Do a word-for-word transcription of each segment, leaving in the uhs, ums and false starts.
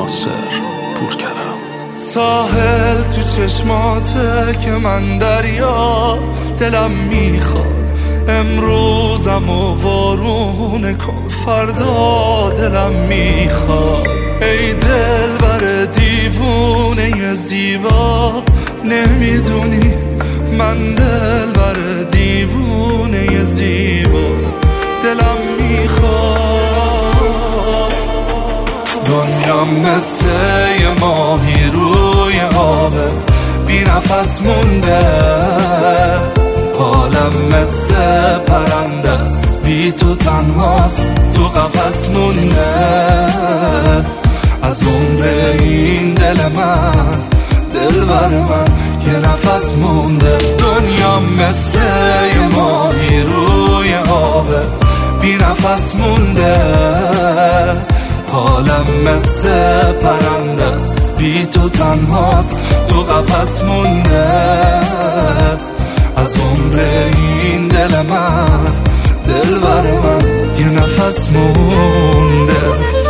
ناصر پورکرم. ساحل تو چشماته که من دریا، دلم میخواد امروزم و وارونه کن فردا دلم میخواد. ای دل بر دیوونه زیبا، نمیدونی من دل بر دیوونه زیبا دلم میخواد. دنیا مثل یه ماهی روی آبه بی نفس مونده، حالم مثل پرنده است بی تو تنهاست تو قفس مونده. از عمر این دل من دل بر من یه نفس مونده. دنیا مثل یه ماهی روی آبه بی نفس مونده، حالم مثل پرنده است بی تو تنهاست تو قفس مونده. از عمر این دل من دل بر من یه نفس مونده.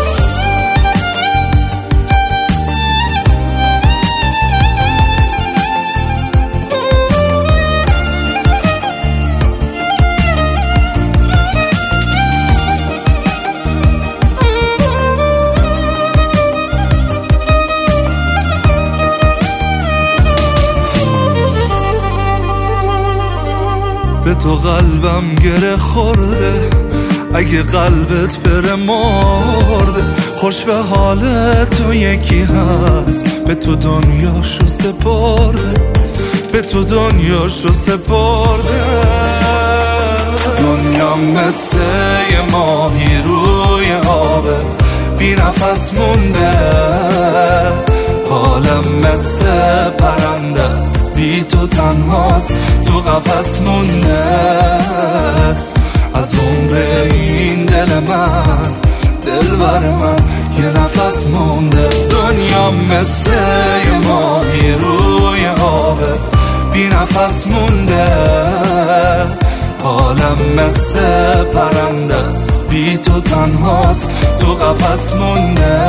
به تو قلبم گره خورده، اگه قلبت بره مرده. خوش به حال تو یکی هست به تو دنیاشو سپرده، به تو دنیاشو سپرده. دنیا مثل یه ماهی روی آبه بی نفس مونده، حالم مثل پرنده است بی تو تنهاست تو قفس مونده. از عمر این دل من دل بر من یه نفس مونده. دنیا مثل یه ماهی روی آبه بی نفس مونده، حالم مثل پرنده است بی تو تنهاست تو قفس مونده.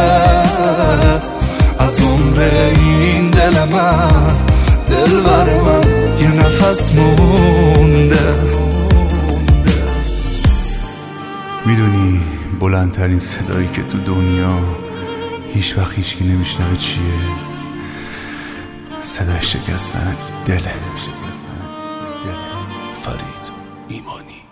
از عمر این دل من دل بر من یه نفس مونده. میدونی بلندترین صدایی که تو دنیا هیچ وقت هیچکی نمیشنوه چیه؟ صدای شکستن دله. فرید ایمانی.